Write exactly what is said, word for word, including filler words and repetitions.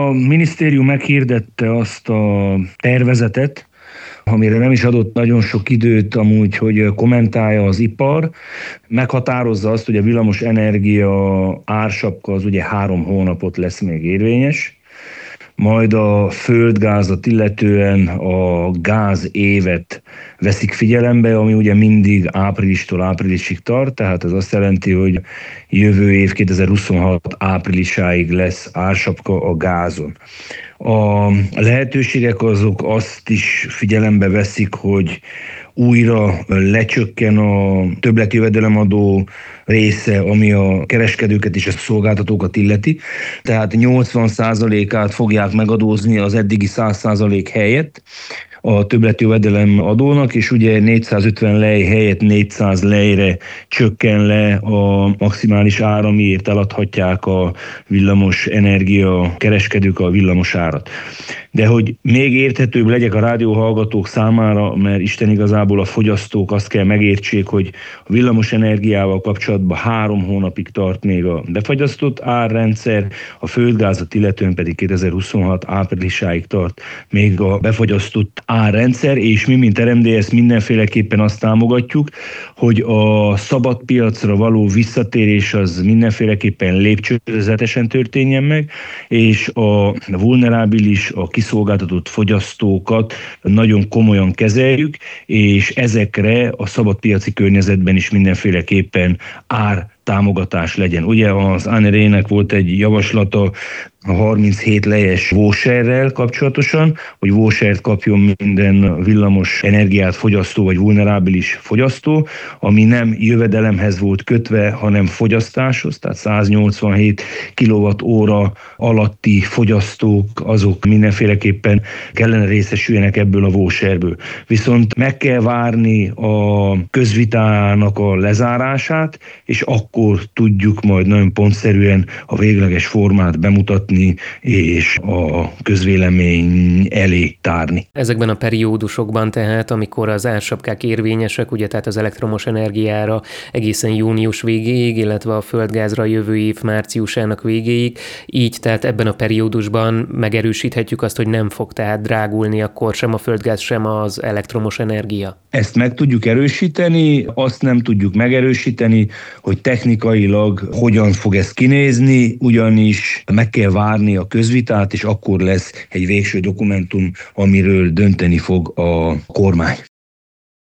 A minisztérium meghirdette azt a tervezetet, amire nem is adott nagyon sok időt amúgy, hogy kommentálja az ipar, meghatározza azt, hogy a villamos energia ársapka az ugye három hónapot lesz még érvényes, majd a földgázat illetően a gáz évet veszik figyelembe, ami ugye mindig áprilistól áprilisig tart, tehát ez azt jelenti, hogy jövő év kétezer-huszonhat áprilisáig lesz ársapka a gázon. A lehetőségek azok azt is figyelembe veszik, hogy újra lecsökken a többletjövedelemadó része, ami a kereskedőket és a szolgáltatókat illeti. Tehát nyolcvan százalékát fogják megadózni az eddigi száz százalék helyett a többletjövedelem adónak, és ugye négyszázötven lej helyett négyszáz lejre csökken le a maximális ár, amiért eladhatják a villamos energia kereskedők a villamos árat. De hogy még érthetőbb legyek a rádióhallgatók számára, mert Isten igazából a fogyasztók azt kell megértsék, hogy a villamos energiával kapcsolatban három hónapig tart még a befagyasztott árrendszer, a földgázat illetően pedig kétezer-huszonhat áprilisáig tart még a befagyasztott árrendszer, és mi, mint er em dé es mindenféleképpen azt támogatjuk, hogy a szabad piacra való visszatérés az mindenféleképpen lépcsőzetesen történjen meg, és a vulnerábilis, a kiszolgáltatott fogyasztókat nagyon komolyan kezeljük, és ezekre a szabadpiaci környezetben is mindenféleképpen ár támogatás legyen. Ugye az ANRE-nek volt egy javaslata a harminchét lejes voucherrel kapcsolatosan, hogy vouchert kapjon minden villamos energiát fogyasztó vagy vulnerábilis fogyasztó, ami nem jövedelemhez volt kötve, hanem fogyasztáshoz, tehát száznyolcvanhét kilowatt-óra alatti fogyasztók, azok mindenféleképpen kellene részesüljenek ebből a voucherből. Viszont meg kell várni a közvitának a lezárását, és akkor tudjuk majd nagyon pontszerűen a végleges formát bemutatni és a közvélemény elé tárni. Ezekben a periódusokban tehát, amikor az ársapkák érvényesek, ugye tehát az elektromos energiára egészen június végéig, illetve a földgázra jövő év márciusának végéig, így tehát ebben a periódusban megerősíthetjük azt, hogy nem fog tehát drágulni akkor sem a földgáz, sem az elektromos energia. Ezt meg tudjuk erősíteni, azt nem tudjuk megerősíteni, hogy technikailag hogyan fog ez kinézni, ugyanis meg kell várni a közvitát, és akkor lesz egy végső dokumentum, amiről dönteni fog a kormány.